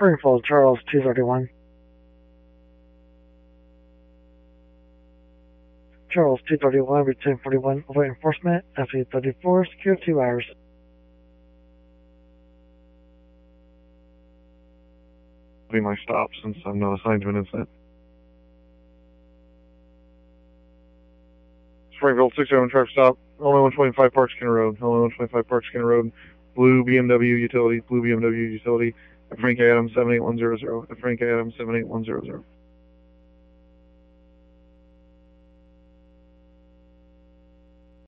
Springfield, Charles 231. Charles 231, Route 1041, await enforcement, FE34, secure 2 hours. Be my stop since I'm not assigned to an incident. Springfield 601 traffic stop, Illinois 125 Park Skinner Road, Illinois 125 Park Skinner Road, blue BMW utility, at Frank Adams 78100, at Frank Adams 78100.